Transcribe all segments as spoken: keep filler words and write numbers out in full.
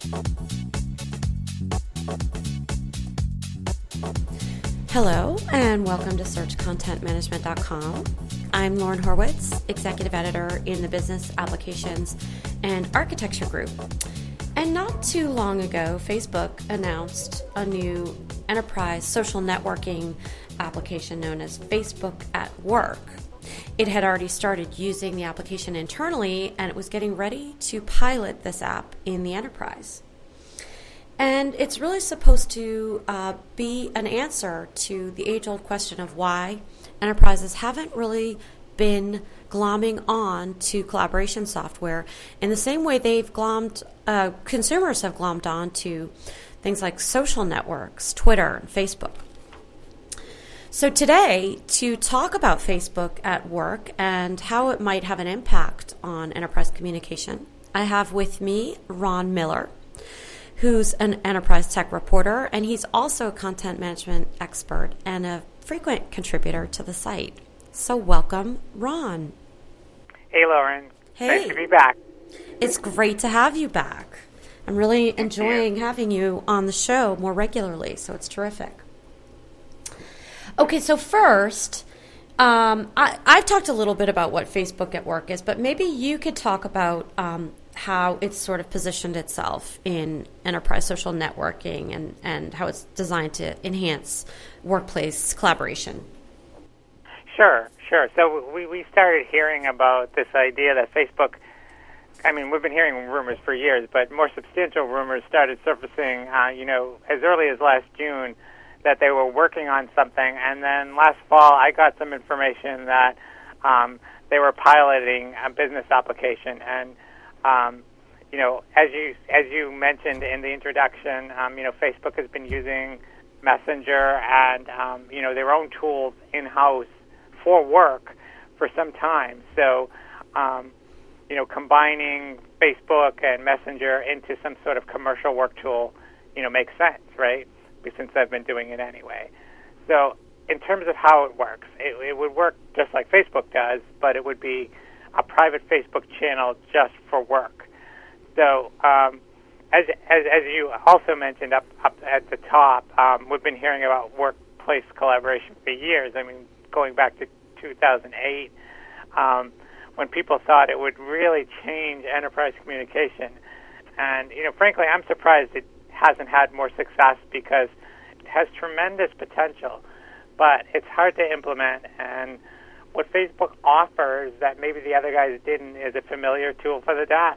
Hello, and welcome to search content management dot com. I'm Lauren Horwitz, Executive Editor in the Business Applications and Architecture Group. And not too long ago, Facebook announced a new enterprise social networking application known as Facebook at Work. It had already started using the application internally, and it was getting ready to pilot this app in the enterprise. And it's really supposed to uh, be an answer to the age-old question of why enterprises haven't really been glomming on to collaboration software in the same way they've glommed, uh, consumers have glommed on to things like social networks, Twitter, and Facebook. So today, to talk about Facebook at Work and how it might have an impact on enterprise communication, I have with me Ron Miller, who's an enterprise tech reporter, and he's also a content management expert and a frequent contributor to the site. So welcome, Ron. Hey, Lauren. Hey. Nice to be back. It's great to have you back. I'm really enjoying having you on the show more regularly, so it's terrific. Okay, so first, um, I, I've talked a little bit about what Facebook at Work is, but maybe you could talk about um, how it's sort of positioned itself in enterprise social networking and, and how it's designed to enhance workplace collaboration. Sure, sure. So we, we started hearing about this idea that Facebook, I mean, we've been hearing rumors for years, but more substantial rumors started surfacing, uh, you know, as early as last June, that they were working on something. And then last fall, I got some information that um, they were piloting a business application. And Um, you know, as you as you mentioned in the introduction, um, you know, Facebook has been using Messenger and um, you know their own tools in house for work for some time. So, um, you know, combining Facebook and Messenger into some sort of commercial work tool, you know, makes sense, right? Since I've been doing it anyway. So, in terms of how it works, it, it would work just like Facebook does, but it would be a private Facebook channel just for work. So, um, as, as as you also mentioned up up at the top, um, we've been hearing about workplace collaboration for years. I mean, going back to two thousand eight, um, when people thought it would really change enterprise communication. And, you know, frankly, I'm surprised it hasn't had more success because it has tremendous potential, but it's hard to implement. And what Facebook offers that maybe the other guys didn't is a familiar tool for the desk.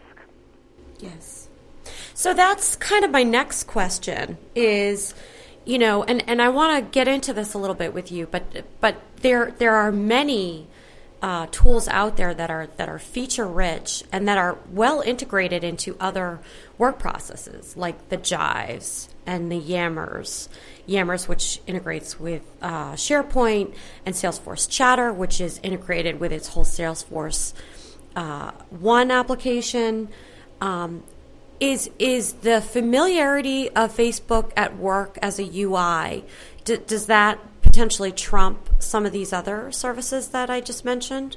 Yes. So that's kind of my next question is, you know, and, and I want to get into this a little bit with you, but but there there are many uh, tools out there that are that are feature rich and that are well integrated into other work processes like the Jives and the Yammers. Yammers, which integrates with uh, SharePoint, and Salesforce Chatter, which is integrated with its whole Salesforce uh, One application. Um, is is the familiarity of Facebook at Work as a U I, d- does that potentially trump some of these other services that I just mentioned?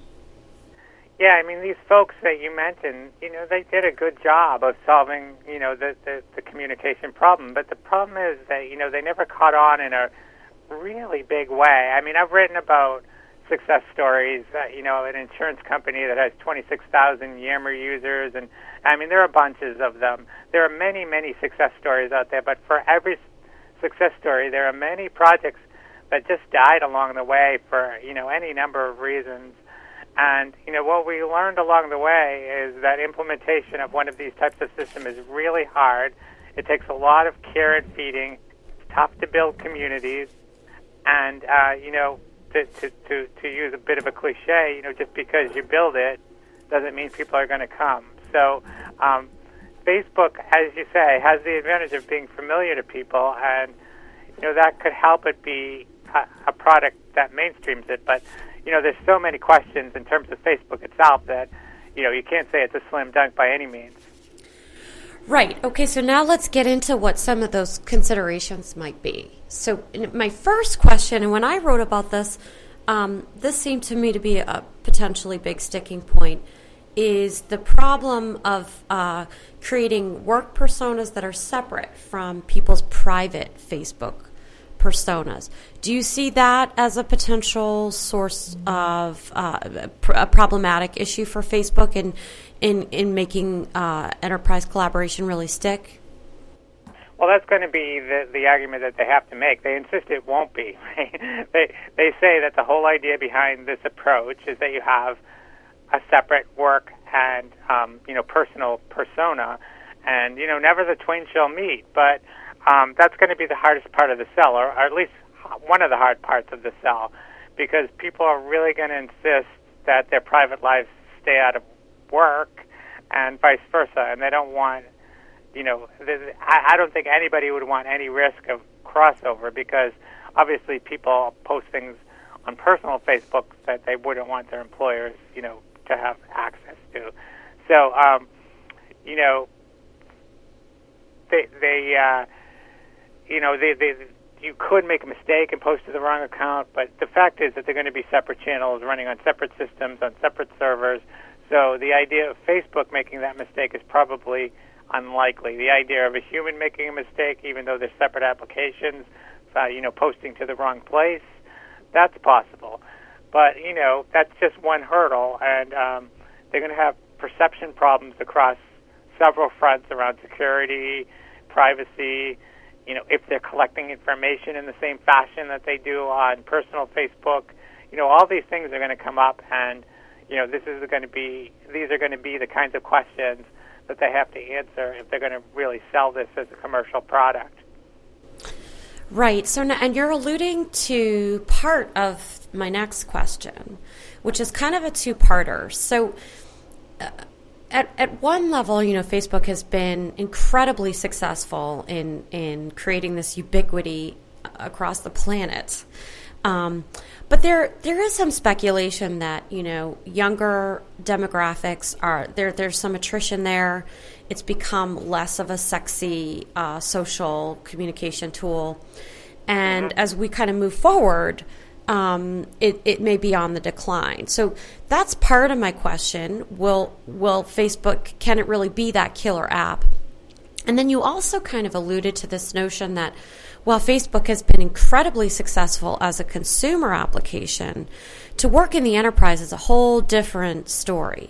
Yeah, I mean, these folks that you mentioned, you know, they did a good job of solving, you know, the, the, the communication problem. But the problem is that, you know, they never caught on in a really big way. I mean, I've written about success stories, uh, you know, an insurance company that has twenty-six thousand Yammer users. And, I mean, there are bunches of them. There are many, many success stories out there. But for every success story, there are many projects that just died along the way for, you know, any number of reasons. And, you know, what we learned along the way is that implementation of one of these types of systems is really hard. It takes a lot of care and feeding. It's tough to build communities. And, uh, you know, to, to, to, to use a bit of a cliche, you know, just because you build it doesn't mean people are going to come. So um, Facebook, as you say, has the advantage of being familiar to people, and, you know, that could help it be a, a product that mainstreams it. But, you know, there's so many questions in terms of Facebook itself that, you know, you can't say it's a slam dunk by any means. Right. Okay, so now let's get into what some of those considerations might be. So my first question, and when I wrote about this, um, this seemed to me to be a potentially big sticking point, is the problem of uh, creating work personas that are separate from people's private Facebook personas. Do you see that as a potential source of uh, a problematic issue for Facebook in in, in making uh, enterprise collaboration really stick? Well, that's going to be the, the argument that they have to make. They insist it won't be. Right? They they say that the whole idea behind this approach is that you have a separate work and um, you know personal persona, and you know never the twain shall meet. But um, that's going to be the hardest part of the sell, or, or at least one of the hard parts of the sell, because people are really going to insist that their private lives stay out of work, and vice versa, and they don't want. You know, I, I don't think anybody would want any risk of crossover, because obviously people post things on personal Facebook that they wouldn't want their employers, you know, to have access to. So, um, you know, they, they uh, you know, they, they, you could make a mistake and post to the wrong account, but the fact is that they're going to be separate channels running on separate systems, on separate servers. So the idea of Facebook making that mistake is probably unlikely. The idea of a human making a mistake, even though they're separate applications, uh, you know, posting to the wrong place, that's possible. But, you know, that's just one hurdle, and um, they're going to have perception problems across several fronts around security, privacy, you know, if they're collecting information in the same fashion that they do on personal Facebook. You know, all these things are going to come up, and, you know, this is going to be, these are going to be the kinds of questions that they have to answer if they're going to really sell this as a commercial product. Right. So, and you're alluding to part of my next question, which is kind of a two-parter. So, uh, at at one level, you know, Facebook has been incredibly successful in in creating this ubiquity across the planet. Um, but there there is some speculation that, you know, younger demographics are there. There's some attrition there. It's become less of a sexy uh, social communication tool, and mm-hmm. as we kind of move forward, um, it it may be on the decline. So that's part of my question. Will will Facebook, can it really be that killer app? And then you also kind of alluded to this notion that, while Facebook has been incredibly successful as a consumer application, to work in the enterprise is a whole different story.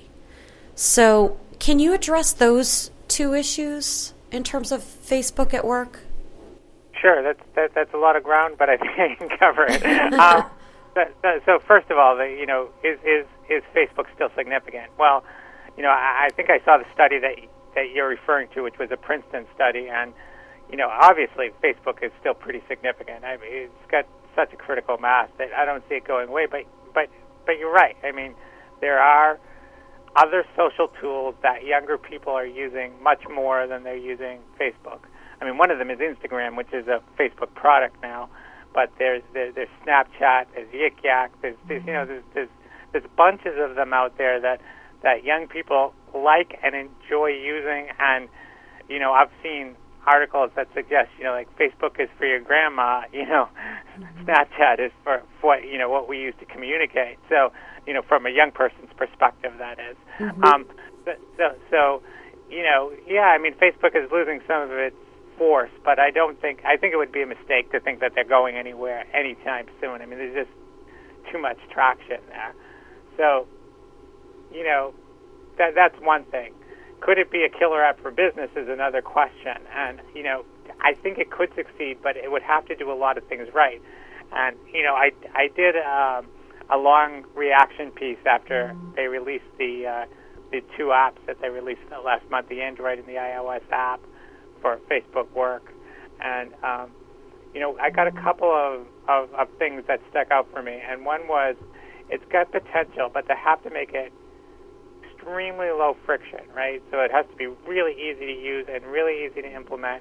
So can you address those two issues in terms of Facebook at work? Sure. That's that, that's a lot of ground, but I think I can cover it. um, so, so first of all, the, you know, is, is is Facebook still significant? Well, you know, I, I think I saw the study that that you're referring to, which was a Princeton study, and you know, obviously, Facebook is still pretty significant. I mean, it's got such a critical mass that I don't see it going away. But, but, but you're right. I mean, there are other social tools that younger people are using much more than they're using Facebook. I mean, one of them is Instagram, which is a Facebook product now. But there's there's, there's Snapchat, there's Yik Yak, there's, there's you know, there's, there's there's bunches of them out there that that young people like and enjoy using. And you know, I've seen articles that suggest, you know, like Facebook is for your grandma, you know, mm-hmm. Snapchat is for, for what, you know, what we use to communicate. So, you know, from a young person's perspective, that is. Mm-hmm. Um, so, so, so, you know, yeah, I mean, Facebook is losing some of its force, but I don't think, I think it would be a mistake to think that they're going anywhere anytime soon. I mean, there's just too much traction there. So, you know, that that's one thing. Could it be a killer app for business is another question. And, you know, I think it could succeed, but it would have to do a lot of things right. And, you know, I, I did um, a long reaction piece after they released the uh, the two apps that they released last month, the Android and the iOS app for Facebook Work. And, um, you know, I got a couple of, of, of things that stuck out for me. And one was, it's got potential, but they have to make it extremely low friction, right? So it has to be really easy to use and really easy to implement,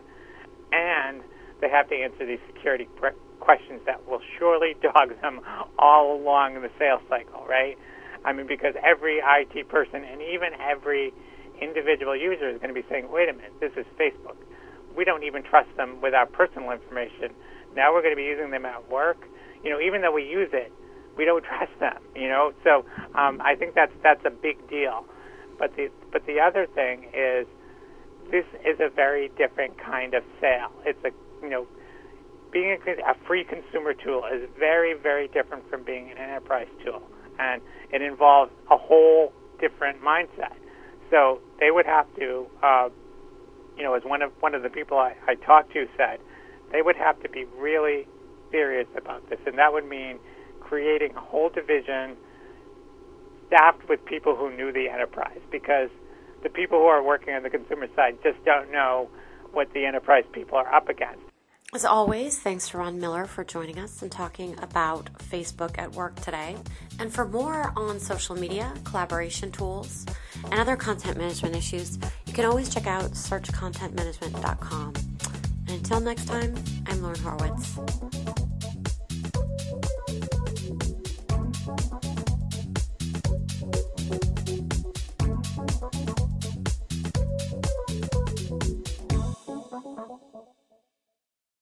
and they have to answer these security questions that will surely dog them all along the sales cycle, right? I mean, because every I T person and even every individual user is going to be saying, wait a minute, this is Facebook. We don't even trust them with our personal information. Now we're going to be using them at work. You know, even though we use it, we don't trust them, you know? So um, I think that's that's a big deal. But the but the other thing is, this is a very different kind of sale. It's a you know, being a, a free consumer tool is very very different from being an enterprise tool, and it involves a whole different mindset. So they would have to, uh, you know, as one of one of the people I, I talked to said, they would have to be really serious about this, and that would mean creating a whole division staffed with people who knew the enterprise, because the people who are working on the consumer side just don't know what the enterprise people are up against. As always, thanks to Ron Miller for joining us and talking about Facebook at Work today. And for more on social media, collaboration tools, and other content management issues, you can always check out search content management dot com. And until next time, I'm Lauren Horowitz.